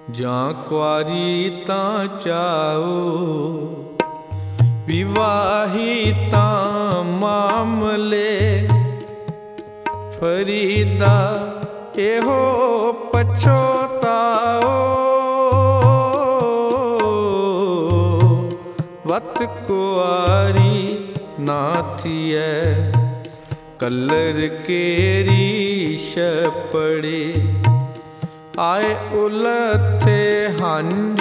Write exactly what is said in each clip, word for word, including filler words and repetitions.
ਜਾਂ ਕੁਆਰੀ ਤਾਂ ਚਾਓ, ਵਿਵਾਹੀ ਤਾਂ ਮਾਮਲੇ। ਫਰੀਦਾ ਇਹੋ ਪਛੋਤਾਓ, ਵਤ ਕੁਆਰੀ ਨਾ ਥੀਐ ਕਲਰ ਕੇਰੀ ਛਪੜੇ। ਆਏ ਉਲਥੇ ਹੰਝ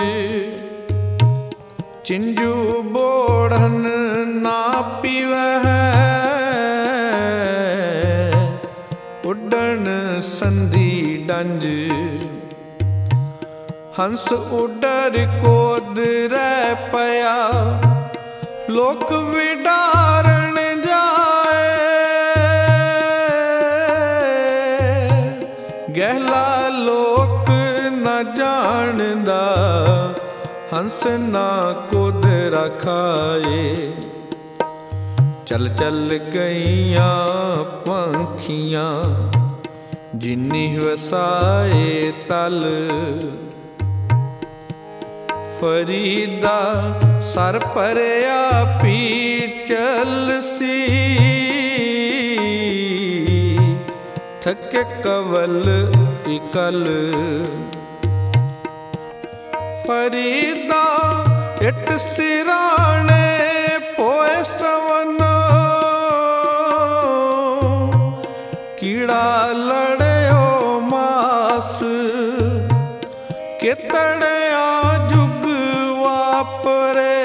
ਚਿੰਜੂ ਬੋੜਨ ਨਾ ਪੀਵਹਿ। ਉੱਡਣ ਸੰਧੀ ਡੰਜ ਹੰਸ ਉੱਡਰ ਕੋਦ ਰਹਿ ਪਿਆ। ਲੋਕ ਵਿਡਾਰਨ ਜਾਏ ਗਹਿਲਾ ਲੋਕ ਨਾ ਜਾਣਦਾ। ਹੰਸ ਨਾ ਕੋਦ ਰਖਾਏ। ਚੱਲ ਚੱਲ ਗਈਆਂ ਪੰਖੀਆਂ ਜਿਨੀ ਵਸਾਏ ਤਲ। ਫਰੀਦਾ ਸਰ ਭਰਿਆ ਪੀਚਲ ਸੀ, ਥਕੇ ਕਵਲ ਇਕਲ। ਫਰੀਦਾ ਇੱਟ ਸਿਰਾਣੇ ਪੋਏ ਸਵਨ। ਕੀੜਾ ਲੜਿਓ ਮਾਸ ਕਿਤੜਿਆ ਜੁਗ ਵਾਪਰੇ।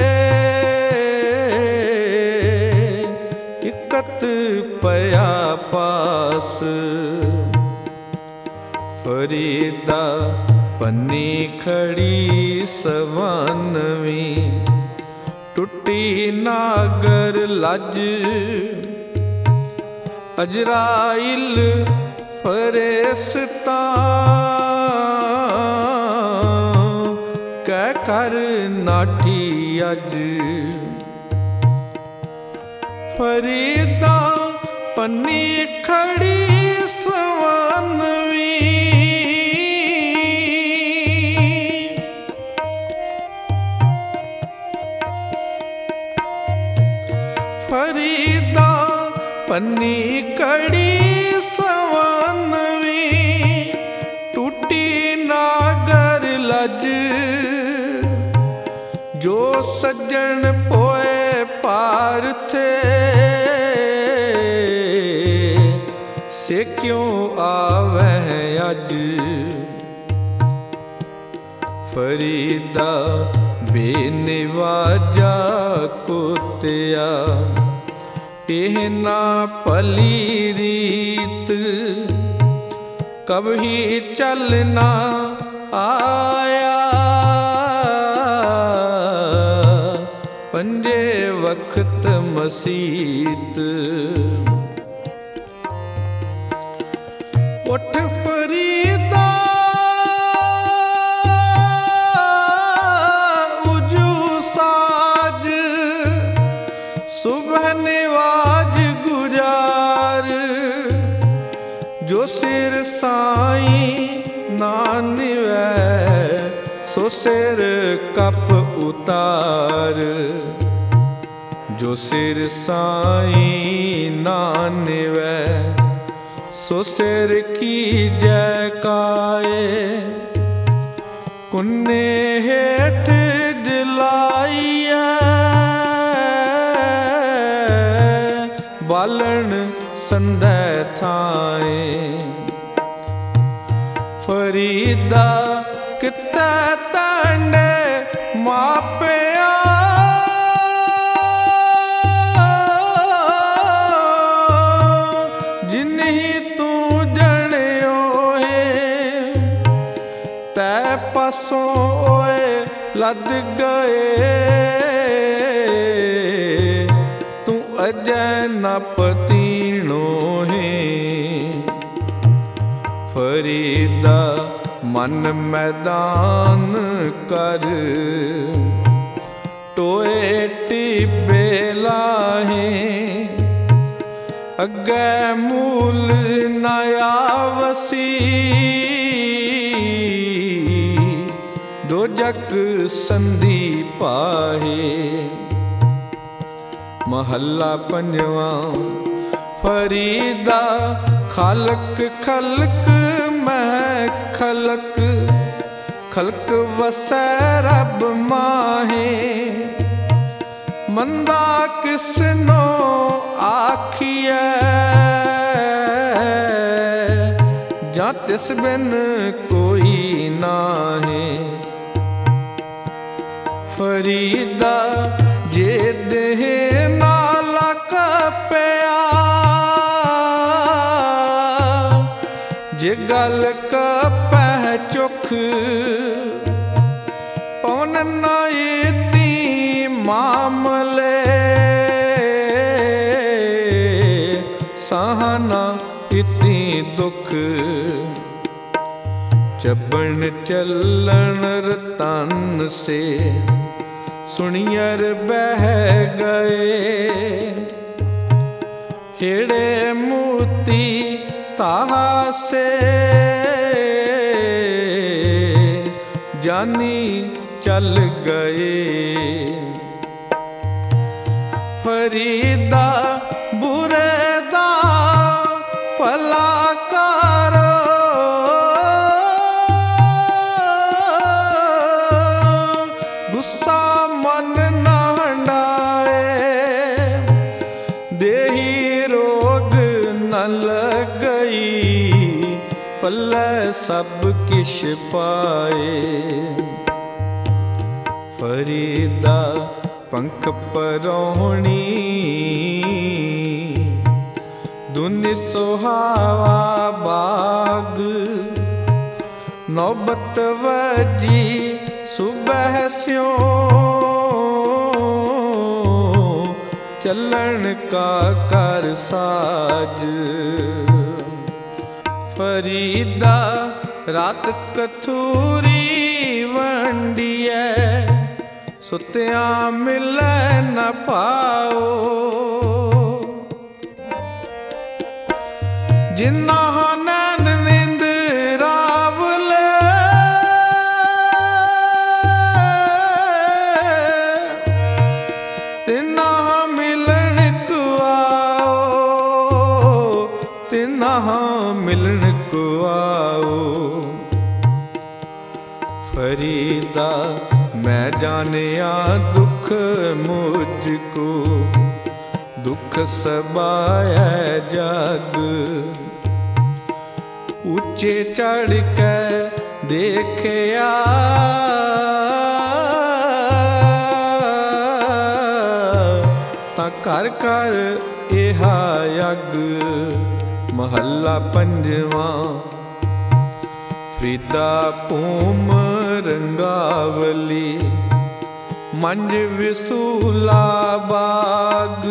ਇਕਤ ਪਿਆ ਪਾਸ। ਫਰੀਦਾ ਪੰਨੀ ਖੜੀ ਸਵੰਨਵੀਂ, ਟੁੱਟੀ ਨਾਗਰ ਲੱਜ। ਅਜਰਾਇਲ ਫਰੇਸਤਾਂ ਕਹਿ ਕਰ ਨਾਠੀ ਅੱਜ। ਫਰੀਦਾ ਪੰਨੀ ਖੜੀ ਸਵੰਨਵੀਂ, ਫਰੀਦਾ ਪੰਨੀ ਕੜੀ ਸਵੰਨਵੀਂ, ਟੂਟੀ ਨਾਗਰ ਲੱਜ। ਜੋ ਸੱਜਣ ਪੋਏ ਪਾਰਥੇ ਸੇ ਕਿਉਂ ਆਵਹਿ ਅੱਜ। ਫਰੀਦਾ ਬੇਨਿਵਾਜਾ ਕੁੱਤਿਆ ਇਹ ਨਾ ਭਲੀ ਰੀਤ। ਕਬਹੀ ਚੱਲ ਨਾ ਆਇਆ ਪੰਜੇ ਵਕਤ ਮਸੀਤ। ਉੱਠ ਫਰੀਦਾ ਉਜੂ ਸਾਜ, ਸੁਬਹ ਨਿਵਾਜ ਗੁਜਾਰ। ਜੋ ਸਿਰ ਸਾਈਂ ਨਾ ਨਿਵੈ ਸੋ ਸਿਰ ਕਪ ਉਤਾਰ। ਜੋ ਸਿਰ ਸਾਈਂ ਨਾ ਨਿਵੈ ਸੋ ਸਿਰ ਕੀ ਜੈ ਕਾਏ। ਕੁੰਨੇ ਹੇਠ ਜਲਾਈਐ ਬਾਲਣ ਸੰਧੈ ਥਾਏ। ਫਰੀਦਾ ਕਿੱਥੇ ਤੰਡੇ ਮਾਪਿਆ। ਜਿਨਹੀ ਤੂੰ ਜਣਿਓ ਏ ਤੈ ਪਾਸੋਂ ਓਏ ਲੱਦ ਗਏ। ਤੂੰ ਅਜੈ ਨਾ ਪਤੀਣੋ ਹੈ। ਫਰੀਦਾ ਮਨ ਮੈਦਾਨ ਕਰ ਟੋਏ ਟਿੱਬੇ ਲਾਹੇ। ਅੱਗੇ ਮੂਲ ਨਾ ਆਵਸੀ ਦੋਜਕ ਸੰਧੀ ਪਾਹੇ। ਮਹੱਲਾ ਪੰਜਵਾਂ। ਫਰੀਦਾ ਖਾਲਕ ਖਲਕ ਮੈਂ ਖਲਕ, ਖਲਕ ਵਸੈ ਰੱਬ ਮਾਹੇ। ਮੰਦਾ ਕਿਸਨੋ ਆਖੀਐ, ਜਾਂ ਤਿਸ ਬਿਨ ਕੋਈ ਨਾਹੀ। ਫਰੀਦਾ ਜੇ ਦੇਹ ਨਾਲਾ ਕਪਿਆ, ਜੇ ਗਲ ਕਪੈ ਚੁਖ, ਪਉਨ ਨਾ ਇਤੀ ਮਾਮਲੇ। ਸਾਹਨਾ ਇਤੀ ਦੁਖ, ਚੱਬਣ ਚੱਲਣ ਰਤਨ ਸੇ। ਸੁਣੀਅਰ ਬਹਿ ਗਏ, ਹੇੜੇ ਮੋਤੀ ਤਾਹਾ ਸੇ। ਜਾਨੀ ਚੱਲ ਗਏ। ਫਰੀਦਾ ਬੁਰੇ ਦਾ ਭਲਾ ਕਰੋ, ਗੁੱਸਾ ਮਨ ਨਾ ਹੰਡਾਏ। ਦੇਹੀ ਰੋਗ ਨ ਲੱਗਈ, ਪੱਲੇ ਸਭ ਕਿਛ ਪਾਏ। ਫਰੀਦਾ ਪੰਖ ਪਰੋਹਣੀ, ਦੁਨੀ ਸੁਹਾਵਾ ਬਾਗ। ਨੌਬਤ ਵਜੀ ਸੁਬਹ ਸਿਉ, ਚੱਲਣ ਕਾ ਕਰ ਸਾਜ। ਫਰੀਦਾ ਰਾਤ ਕਥੂਰੀ ਵੰਡੀਐ, ਸੁਤਿਆਂ ਮਿਲੈ ਨ ਪਾਓ। ਜਿਨ੍ਹਾਂ ਨੈਣ ਨਿੰਦ ਰਾਵਲੇ, ਤਿਨਾਂ ਮਿਲਣ ਕੋ ਆਓ, ਤਿਨਾਂ ਮਿਲਣ ਕੋ ਆਓ। ਫਰੀਦਾ ਮੈਂ ਜਾਣਿਆ ਦੁਖ ਮੁਝ ਕੋ, ਦੁਖ ਸਬਾਇ ਜਗ। ਉੱਚੇ ਚੜ ਕੇ ਦੇਖਿਆ, ਤਾਂ ਘਰ ਘਰ ਇਹਾ ਯਗ। ਮਹੱਲਾ ਪੰਜਵਾਂ। ਫਰੀਦਾ ਭੂਮ ਰੰਗਾਵਲੀ, ਮੰਝ ਵਿਸੂਲਾ ਬਾਗ।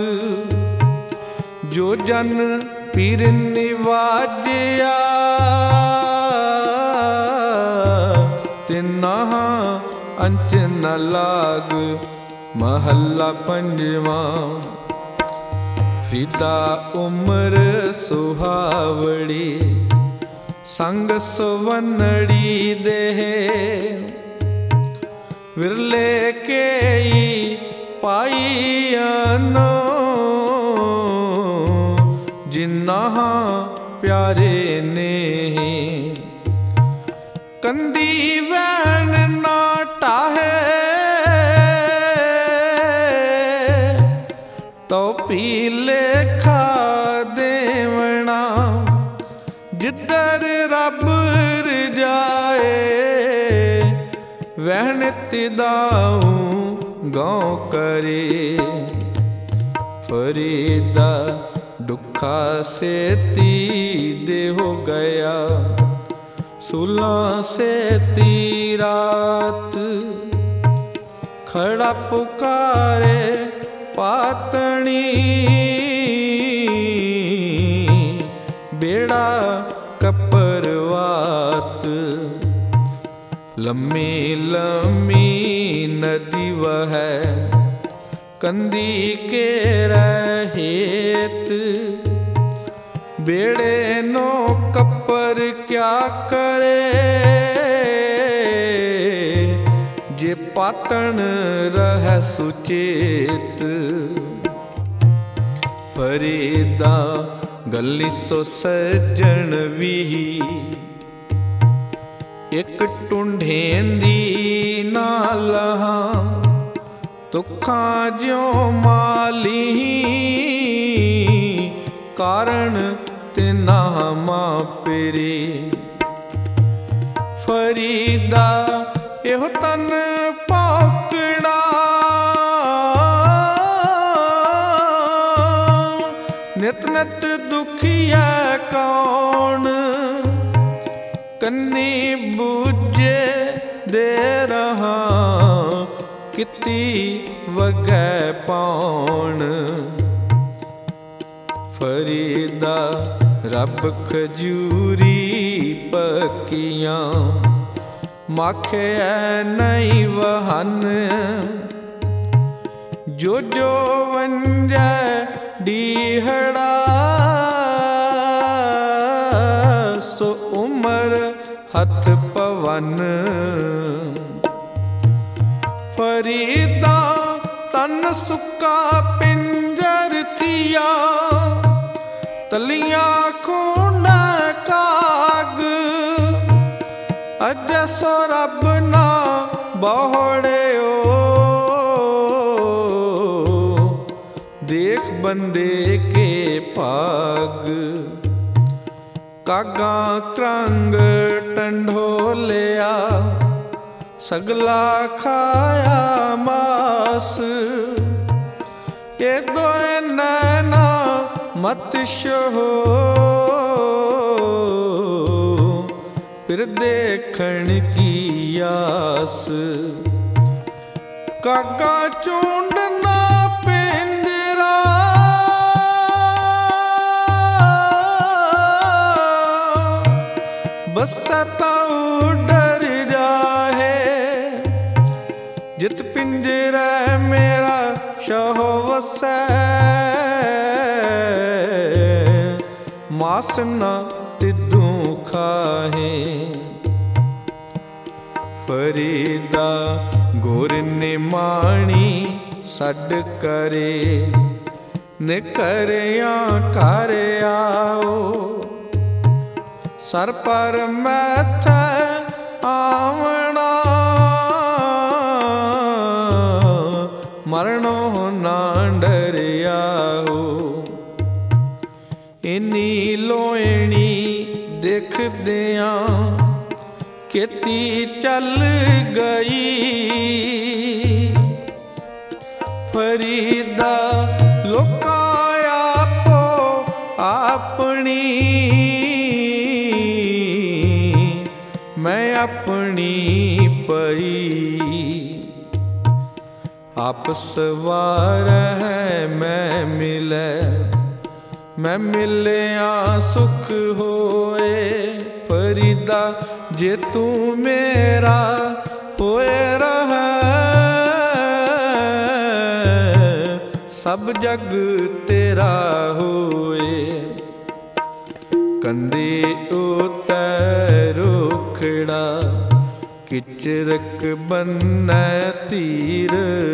ਜੋ ਜਨ ਪੀਰ ਨਿਵਾਜਿਆ, ਤਿਨਾਂ ਅੰਚ ਨ ਲਾਗ। ਮਹੱਲਾ ਪੰਜਵਾਂ। ਫਰੀਦਾ ਉਮਰ ਸੁਹਾਵੜੀ, ਸੰਗ ਸੁਵੰਨੜੀ ਦੇਹ। ਵਿਰਲੇ ਕੇਈ ਪਾਈਆਨੋ, ਜਿਨ੍ਹਾਂ ਪਿਆਰੇ ਨੇ। ਕੰਦੀ ਵੈਣ ਨਾ ਟਾਹੇ, ਤੋ ਪੀ ਲੇਖਾ ਦੇਵਣਾ। ਜਿੱਧਰ ਰੱਬ ਰਜਾਏ, ਵਹਿਣ ਤਿਦਾਊ ਗਾਉ ਕਰੇ। ਫਰੀਦਾ ਦੁੱਖਾ ਸੇਤੀ ਦੇ ਹੋ ਗਿਆ, ਸੁਲਾਂ ਸੇਤੀ ਰਾਤ। ਖੜਾ ਪੁਕਾਰੇ ਪਾਤਣੀ, ਬੇੜਾ ਕਪਰਵਾਤ। ਲੰਮੀ ਲੰਮੀ ਨਦੀ ਵਹੈ, ਕੰਦੀ ਕੇ ਰਹੇਤ। बेड़े नो कपर क्या करे ਜੇ ਪਾਤਣ ਰਹਿ ਸੁਚੇਤ। ਫਰੀਦਾ ਗੱਲੀ ਸੋ ਸੱਜਣ ਵੀ, ਇੱਕ ਟੁੰਡੇਂਦੀ ਨਾ ਲਹਾਂ ਤੁਖਾਂ ਜਿਉ ਮਾਲੀ। ਕਾਰਨ ਤਿਨਾ ਮਾਪਰੇ ਫਰੀਦਾ ਇਹੋ ਤਨ ਭੌਕੜਾ। ਨਿਤ ਨਿਤ ਦੁਖੀਐ ਕੌਣ, ਕੰਨੀ ਬੂਝੇ ਦੇ ਰਹਾ ਕਿਤੀ ਵਗੈ ਪਾਉਣ। ਫਰੀਦਾ ਰੱਬ ਖਜੂਰੀ ਪੱਕੀਆਂ, ਮਾਖਿਐ ਨਹੀਂ ਵਹਨ। ਜੋ ਜੋ ਵੰਜੈ ਡੀਹੜਾ, ਸੋ ਉਮਰ ਹੱਥ ਪਵਨ। ਫਰੀਦਾ ਤਨ ਸੁੱਕਾ ਪਿੰਜਰ ਥੀਆ, ਤਲੀਆਂ ਖੂਨ ਕਾਗ। ਅਜ ਸੋ ਰੱਬ ਨਾ ਬਹੁੜਿਓ, ਦੇਖ ਬੰਦੇ ਕੇ ਭਾਗ। ਕਾਗਾ ਕਰੰਗ ਟੰਢੋਲਿਆ, ਸਗਲਾ ਖਾਇਆ ਮਾਸ। ਇਹ ਦੋਏ ਨੈਣਾ ਮਤ ਛੋਹ, ਫਿਰ ਦੇਖਣ ਕੀ ਆਸ। ਕਾਗਾ ਝੂੰਡਣਾ ਪਿੰਜਰਾ, ਬਸਾ ਤਾਂ ਡਰ ਜਾਹੇ। ਜਿਤ ਪਿੰਜਰਾ ਮੇਰਾ ਸ਼ਹ ਵਸੈ, ਮਾਸ ਨਾ ਤਿੱਦੂ ਖਾਹੇ। ਫਰੀਦਾ ਗੁਰ ਨਿਮਾਣੀ ਛੱਡ ਕਰੇ, ਨਿਕਰਿਆ ਕਰ ਆਓ। ਸਰ ਪਰ ਮੈਥੈ ਆਵਣਾ, ਮਰਨੋਂ ਨਾ ਡਰਿਆਓ। ਇੰਨੀ ਲੋਇਣੀ ਦੇਖਦਿਆਂ ਕੀਤੀ ਚੱਲ ਗਈ। ਫਰੀਦਾ ਲੋਕਾਂ ਆਪੋ ਆਪਣੀ, ਮੈਂ ਆਪਣੀ ਪਈ। ਆਪਸ ਵਾਰ ਹੈ ਮੈਂ ਮਿਲੈ, ਮੈਂ ਮਿਲਿਆ ਸੁਖ ਹੋਏ। ਫਰੀਦਾ ਜੇ ਤੂੰ ਮੇਰਾ ਹੋਏ ਰਹਿ, ਸਭ ਜਗ ਤੇਰਾ ਹੋਏ। ਕੰਦੇ ਉਤੈ ਰੁਖੜਾ, ਕਿਚਰਕ ਬੰਨੈ ਤੀਰ।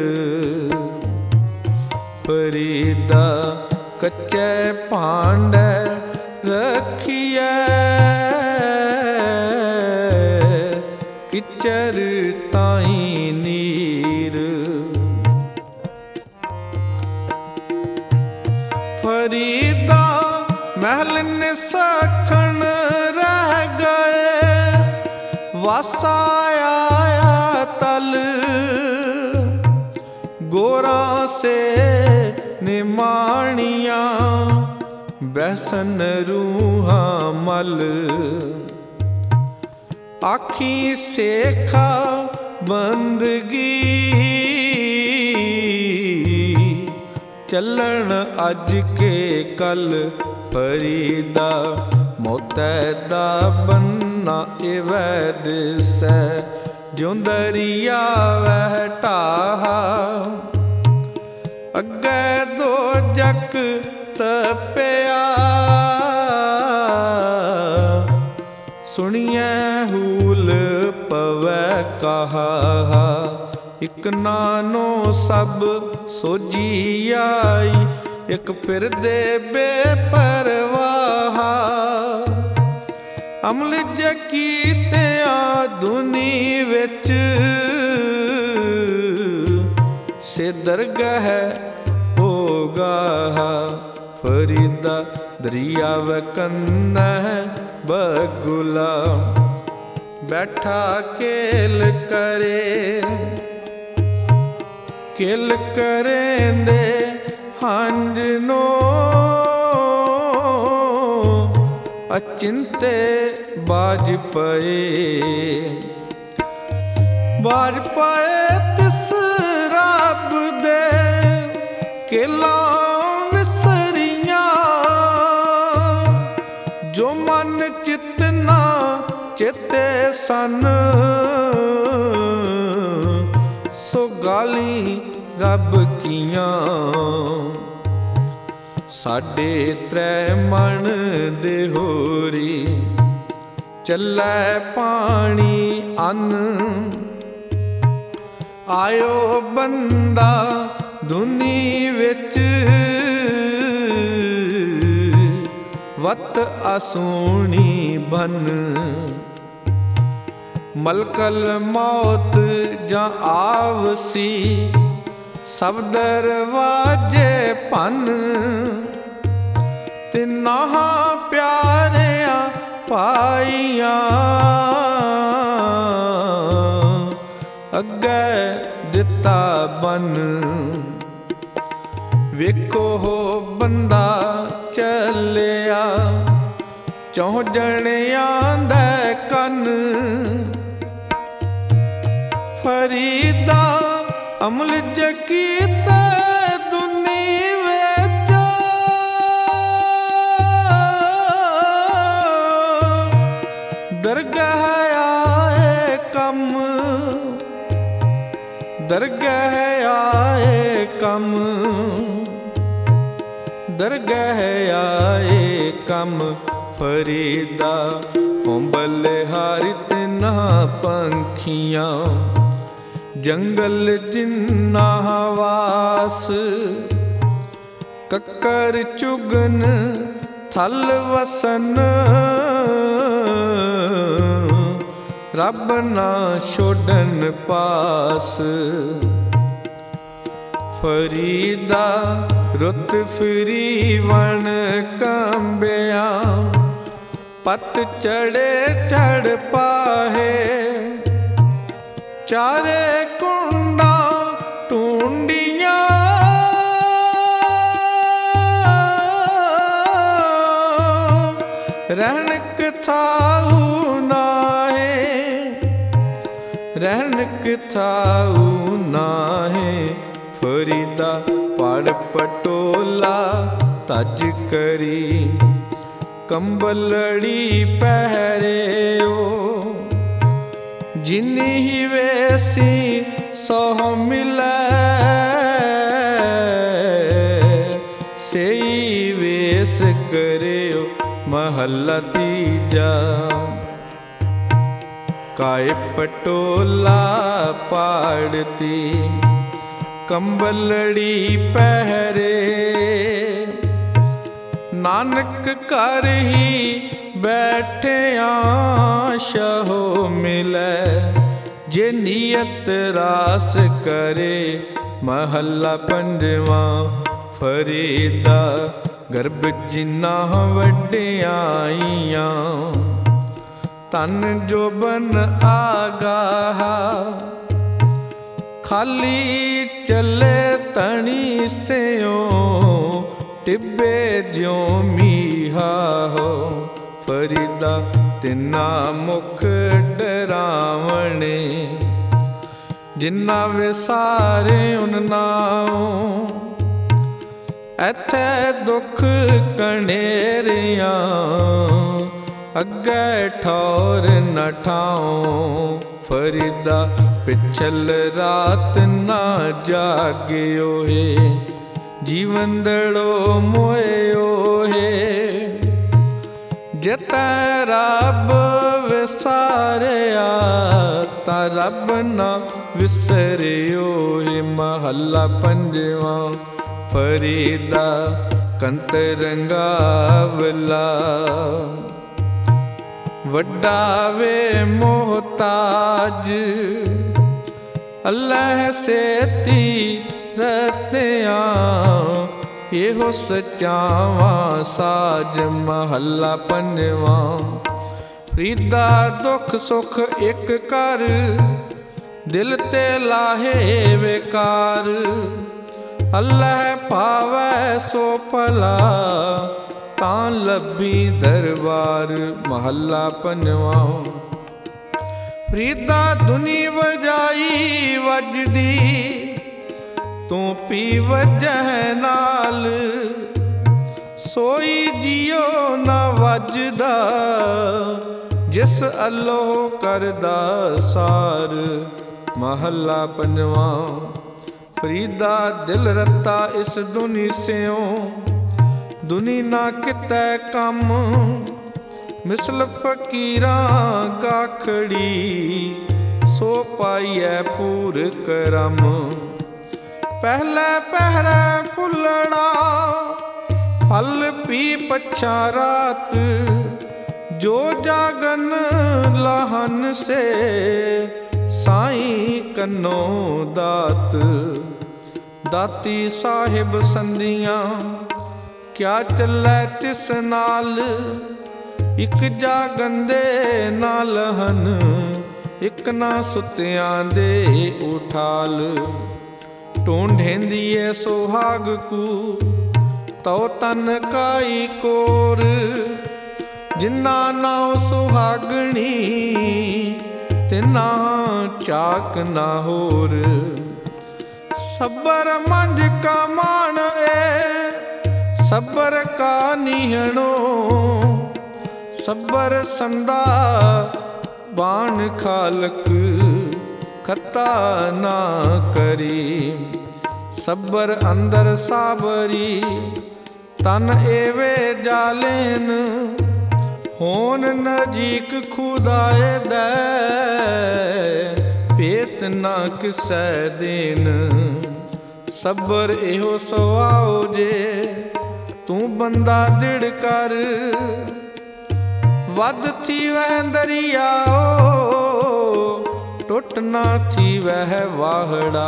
ਫਰੀਦਾ ਕੱਚੇ ਭਾਂਡੇ ਰੱਖੀਐ, ਕਿਚਰ ਤਾਈ ਨੀਰ। ਫਰੀਦਾ ਮਹਿਲ ਨਿਸਖਣ ਰਹਿ ਗਏ, ਵਾਸਾ ਆਇਆ ਤਲ। ਗੋਰਾਂ ਸੇ ਨਿਮਾਣੀਆਂ, ਬੈਸਨ ਰੂਹਾਂ ਮਲ। ਆਖੀ ਸੇਖਾ ਬੰਦਗੀ, ਚੱਲਣ ਅੱਜ ਕੇ ਕੱਲ। ਫਰੀਦਾ ਮੋਤੈ ਦਾ ਬੰਨਾ ਇਵੈ ਦਿਸੈ, ਜਿਉ ਦਰਿਆ ਵਹਿ ਢਾਹਾ। ਅੱਗੇ ਦੋ ਜਕ ਤਪਿਆ, ਸੁਣੀਐ ਹੂਲ ਪਵੈ ਕਹਾ। ਇਕ ਨਾਨੋ ਸਭ ਸੋਝੀ ਆਈ, ਇਕ ਫਿਰਦੇ ਬੇਪਰਵਾਹ। ਅਮਲ ਜੇ ਕੀਤਿਆਂ ਦੁਨੀ ਵਿੱਚ, ਸੇ ਦਰਗਹ ਹੋਗਾ। ਫਰੀਦਾ ਦਰਿਆਵ ਕੰਨਹ ਬਗੁਲਾ, ਬੈਠਾ ਕੇਲ ਕਰੇ। ਕੇਲ ਕਰੇਂਦੇ ਹੰਝ ਨੋ, ਅਚਿੰਤੇ ਬਾਜ ਪਏ। ਬਾਜ ਪਏ ਤਿਸ ਰੱਬ ਦੇ, ਕੇਲਾਂ ਵਿਸਰੀਆਂ। ਜੋ ਮਨ ਚਿਤ ਨਾ ਚੇਤੇ ਸਨ, ਸੋ ਗਾਲੀ ਰੱਬ ਕੀਆਂ। ਸਾਡੇ ਤ੍ਰੈ ਮਣ ਦੇ ਹੋਰੀ, ਚੱਲੈ ਪਾਣੀ ਅੰਨ। ਆਇਓ ਬੰਦਾ ਦੁਨੀ ਵਿੱਚ, ਵਤ ਆਸੂਣੀ ਬਨ। ਮਲਕਲ ਮੌਤ ਜਾਂ ਆਵਸੀ, ਸਭ ਦਰਵਾਜੇ ਭੰਨ। ਤਿਨਾਹ ਪਿਆਰਿਆਂ ਪਾਈਆਂ, ਅੱਗੇ ਦਿੱਤਾ ਬਨ। ਵੇਖੋ ਹੋ ਬੰਦਾ ਚੱਲਿਆ, ਚੌ ਜਣਿਆਂ ਦੇ ਕੰਨ। ਫਰੀਦਾ ਅਮਲ ਜੇ ਕੀਤੇ ਦੁਨੀ ਵਿੱਚ, ਦਰਗਹ ਆਏ ਕੰਮ। ਦਰਗਹ ਆਏ ਕੰਮ, ਦਰਗਹ ਆਏ ਕੰਮ। ਫਰੀਦਾ ਹੋਂ ਬਲਿਹਾਰੀ ਤਿਨਾਂ ਪੰਖੀਆਂ, ਜੰਗਲ ਜਿੰਨਾ ਵਾਸ। ਕੱਕਰ ਚੁਗਨ ਥਲ ਵਸਨ, ਰੱਬ ਨਾ ਛੋਡਨ ਪਾਸ। ਫਰੀਦਾ ਰੁੱਤ ਫਿਰੀ ਵਣ ਕੰਬਿਆ, ਪਤ ਚੜੇ ਚੜ ਪਾਹੇ। ਚਾਰੇ ਕੁੰਡਾਂ ਟੂੰਡੀਆਂ, ਰਹਿਣਕ ਥਾਊ ਨਾਹੇ। ਰਹਿਣਕ ਥਾਊ ਨਾਹੇ। ਫਰੀਦਾ ਪੜ ਪਟੋਲਾ ਤਜ ਕਰੀ, ਕੰਬਲੜੀ ਪਹਿਰਿਓ। ਜਿਨੀ ਵੇਸੀ ਸੋ ਮਿਲੈ, ਸਈ ਵੇਸ ਕਰਿਓ ਮਹੱਲਾ ਤੀਜਾ। ਕਾਇ ਪਟੋਲਾ ਪਾੜਤੀ, ਕੰਬਲੜੀ ਪਹਿਰੇ। ਨਾਨਕ ਘਰ ਹੀ ਬੈਠਿਆਂ ਸ਼ਹੋ ਮਿਲੈ, ਜੇ ਨੀਅਤ ਰਾਸ ਕਰੇ। ਮਹੱਲਾ ਪੰਜਵਾਂ। ਫਰੀਦਾ ਗਰਭ ਜਿਨ੍ਹਾਂ ਵੱਡਿਆਈਆਂ, ਤਨ ਜੋਬਨ ਆਗਾਹ। ਖਾਲੀ ਚੱਲੇ ਤਣੀ ਸਿਓ, ਟਿੱਬੇ ਜਿਉ ਮੀਹਾ ਹੋ। ਫਰੀਦਾ ਤਿੰਨਾ ਮੁਖ ਡਰਾਵਣੇ, ਜਿਨ੍ਹਾਂ ਵਿਸਾਰੇ ਉਨ ਨਾਉ। ਐਥੇ ਦੁੱਖ ਕਣੇਰਿਆਂ, ਅੱਗੇ ਠੌਰ ਨ ਠਾਉ। ਫਰੀਦਾ ਪਿਛਲ ਰਾਤ ਨਾ ਜਾਗਿਓ ਏ, ਜੀਵਨ ਦੜੋ ਮੋਇਓ ਏ। ਜਿਤੈ ਰੱਬ ਵਿਸਾਰਿਆ ਤਾਂ ਰੱਬ ਨਾ ਵਿਸਰਿਓ। ਏ ਮਹੱਲਾ ਪੰਜਵਾਂ। ਫਰੀਦਾ ਕੰਤ ਰੰਗਾਵਲਾ। ਵੱਡਾ ਵੇ ਮੁਹਤਾਜ ਅੱਲ੍ਹਾਹ ਸੇਤੀ ਰਤਿਆ। ਇਹੋ ਸਚਾਵਾਂ ਸਾਜ। ਮਹੱਲਾ ਪੰਜਵਾਂ। ਫਰੀਦਾ ਦੁੱਖ ਸੁੱਖ ਇੱਕ ਕਰ ਦਿਲ ਤੇ ਲਾਹੇ ਵਿਕਾਰ। ਅੱਲ੍ਹਾਹ ਭਾਵੈ ਸੋ ਭਲਾ ਤਾਂ ਲੱਭੀ ਦਰਬਾਰ। ਮਹੱਲਾ ਪੰਜਵਾਂ। ਫਰੀਦਾ ਧੁਨੀ ਵਜਾਈ ਵੱਜਦੀ ਤੂੰ ਪੀ ਵਜਹਿ ਨਾਲ। ਸੋਈ ਜਿਉ ਨਾ ਵੱਜਦਾ ਜਿਸ ਅੱਲ੍ਹੋ ਕਰਦਾ ਸਾਰ। ਮਹੱਲਾ ਪੰਜਵਾਂ। ਫਰੀਦਾ ਦਿਲ ਰਤਾ ਇਸ ਦੁਨੀ ਸਿਉ ਦੁਨੀ ਨਾ ਕਿਤੈ ਕੰਮ। ਮਿਸਲ ਫਕੀਰਾਂ ਗਾਖੜੀ ਸੋ ਪਾਈਐ ਪੂਰ ਕਰਮ। ਪਹਿਲੇ ਪਹਿਰੇ ਫੁੱਲਣਾ ਫਲ ਪੀ ਪਛਾ ਰਾਤ। ਜੋ ਜਾਗਨ ਲਾਹਨ ਸੇ ਸਾਈਂ ਕੰਨੋ ਦਾਤ। ਦਾਤੀ ਸਾਹਿਬ ਸੰਧੀਆਂ ਕਿਆ ਚੱਲੈ ਤਿਸ ਨਾਲ। ਇੱਕ ਜਾਗਨ ਦੇ ਨਾਲ ਹਨ ਇੱਕ ਨਾ ਸੁੱਤਿਆਂ ਦੇ ਉਠਾਲ। ਢੂੰਢੇਂਦੀਏ ਸੁਹਾਗ ਕੂ ਤਉ ਤਨ ਕਾਈ ਕੋਰ। ਜਿਨਾ ਨਾਉ ਸੁਹਾਗਣੀ ਤਿਨਾ ਚਾਕ ਨਾ ਹੋਰ। ਸਬਰ ਮੰਝ ਕਾ ਮਾਣ ਏ ਸਬਰ ਕਾ ਨੀਹਣੋ। ਸਬਰ ਸੰਦਾ ਬਾਣ ਖਾਲਕ ਖਤਾ ਨਾ ਕਰੀ। ਸਬਰ ਅੰਦਰ ਸਾਬਰੀ ਤਨ ਏਵੇ ਜਾਲੇਨ। ਹੋਣ ਨਜੀਕ ਖੁਦਾਏ ਦੈ ਭੇਤ ਨਾ ਕਿਸੈ ਦੇਨ। ਸਬਰ ਇਹੋ ਸੁਆਓ ਜੇ ਤੂੰ ਬੰਦਾ ਦਿੜ ਕਰ। ਵੱਧ ਥੀ ਵਹਿ ਦਰਿਆਓ ਟੁੱਟ ਨਾ ਥੀ ਵਹਿ ਵਾਹੜਾ।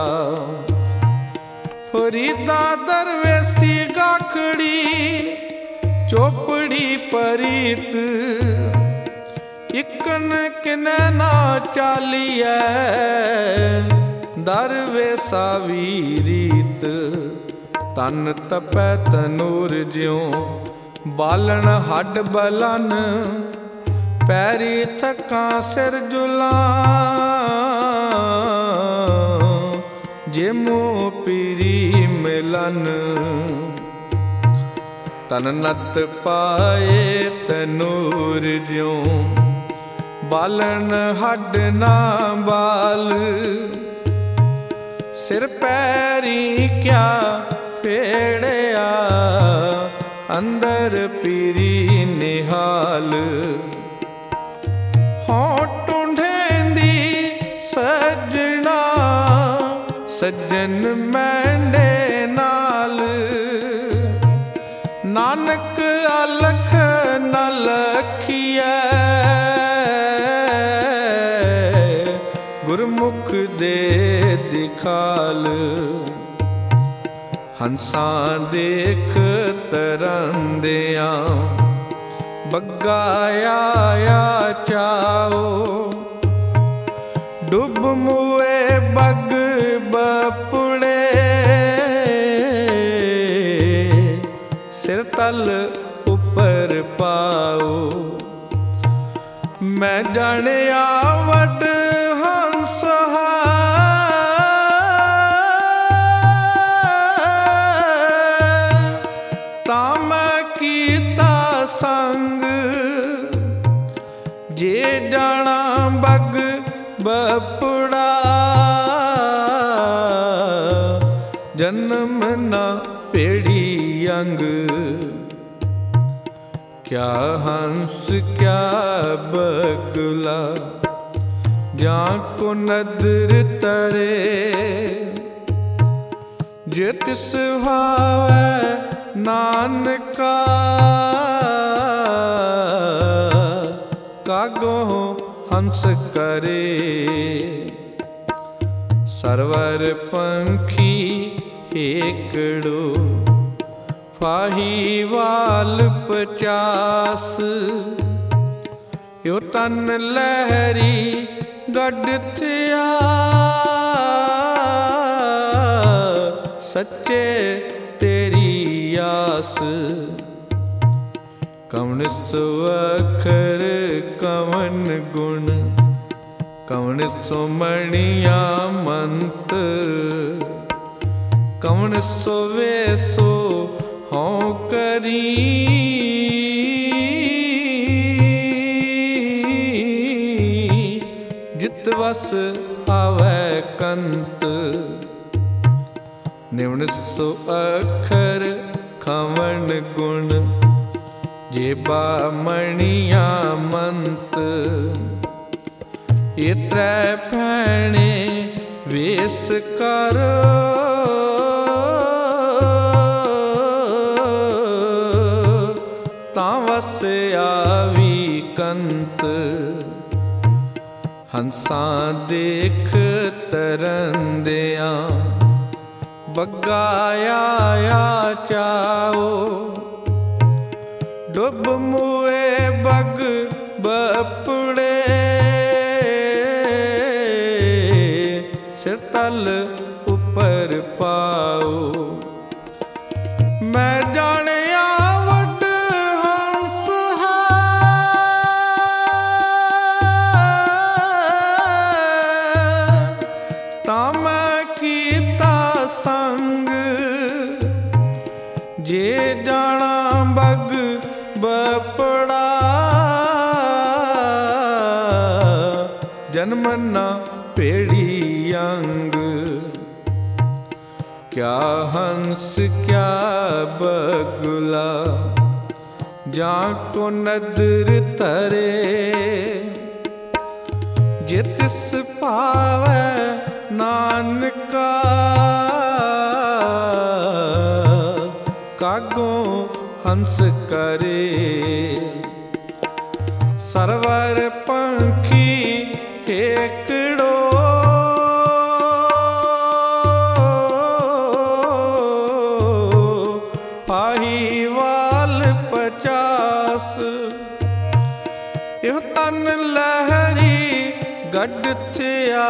ਫਰੀਦਾ ਦਰਵੇਸੀ ਗਾਖੜੀ ਚੋਪੜੀ ਪਰੀਤ। ਇਕਨ ਕਿਨੈ ਨਾ ਚਾਲੀਐ ਦਰਵੇਸਾ ਵੀ ਰੀਤ। ਤਨ ਤਪੈ ਤਨੂਰ ਜਿਉ ਬਾਲਣ ਹੱਡ ਬਲਨ। ਪੈਰੀ ਥਕਾਂ ਸਿਰ ਜੁਲਾਂ ਜੇ ਮੋਹ ਪੀਰੀ ਮਿਲਨ। ਤਨ ਨਤ ਪਾਏ ਤਨੂਰ ਜਿਉ ਬਾਲਣ ਹੱਡ ਨਾ ਬਾਲ। ਸਿਰ ਪੈਰੀ ਕਿਆ ਫੇੜਿਆ ਅੰਦਰ ਪੀਰੀ ਨਿਹਾਲ। ਹੋਂ ਢੂੰਢੇਂਦੀ ਸੱਜਣਾ ਸੱਜਣ ਮੈਂਡੇ ਨਾਲ। ਨਾਨਕ ਅਲਖ ਨ ਲਖੀਐ ਗੁਰਮੁਖ ਦੇ ਦਿਖਾਲ। ਹੰਸਾਂ ਦੇਖ ਤਰੰਦਿਆਂ ਬੱਗਾ ਆਇਆ ਚਾਓ। ਡੁੱਬ ਮੂਏ ਬੱਗ ਬਪੁੜੇ ਸਿਰ ਤਲ ਉੱਪਰ ਪਾਓ। ਮੈਂ ਜਾਣਿਆ ਵੱਡ ਹੰਸ ਤਾਂ ਮੈਂ ਕੀਤਾ ਸੰਗ। ਜੇ ਜਾਣਾ ਬੱਗ ਬਪੁੜਾ ਜਨਮ ਨਾ ਭੇੜੀ ਅੰਗ। क्या हंस क्या बगुला जाको नदर तरे, जे तिस भावै नानका कागो हंस करे। सरवर पंखी एकड़ो फाहीवाल पचास, यो तन लहरी गढ़ थिया सच्चे तेरी आस। कवन सो अखर कवन गुण, कवन सो मणिया मंत, कवन सो वेसो हों करी। जित वस आवै कंत, निवन सो अखर खवन गुण, जेबा मणिया मंत। ये त्रै भैणे वेस कर, तां वस आवी कंत। हंसां देख तरंदियां बग्गा आया चाओ, डुब मुए बग बपड़े, सिर तल उपर पाओ। मैं जानिया वड हंस है, तां मैं कीता संग, जे जाना बग बपड़ा जन्म ना पेड़ी अंग। क्या हंस क्या बगुला जाको नदर तरे, जे तिस पावै नानका कागो हंस करे। सरवर पंखी एकड़ो फाहीवाल पचास, यो तन लहरी गढ़ थिया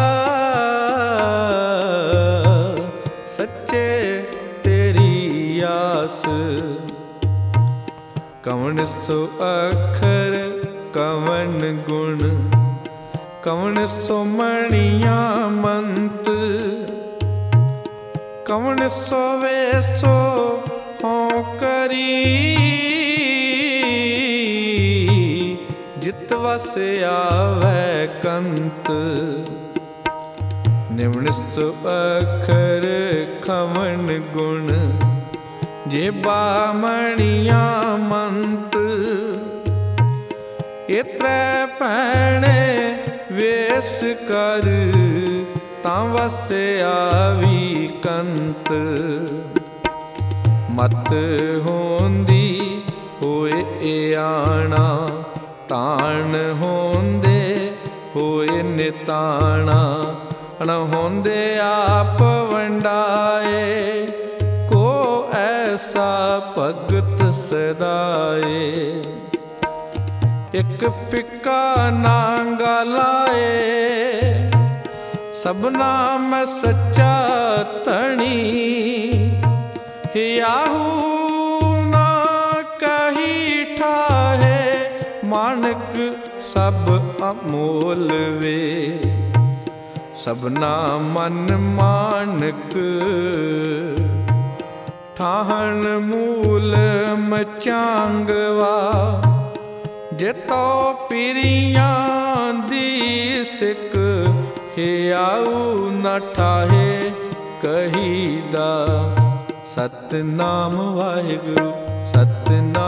सच्चे तेरी आस। कवन सो अखर कवन गुण, कवन सो मणिया मंत, कवन सो वेसो हों करी। जित वस आवै कंत, निवन सो अखर खवन गुण, जेबा मणिया मंत। ये त्रै भैणे वेस कर, तां वस आवी कंत। मत होंदी होए आना, ताण होंदे होए निताणा। अण होंदे आप वंडाए, को ऐसा भगत सदाए। एक फिक्का नांगा लाए, सबना मैं सच्चा धनी। याहू ना कही ठाहे, मानक सब अमोल वे। सबना मन मानक, ठाहन मूल मचांगवा। जितो पिरियां दी सिक, हियाऊ न ठाहे कहीदा। सतनाम वाहिगुरु सतनाम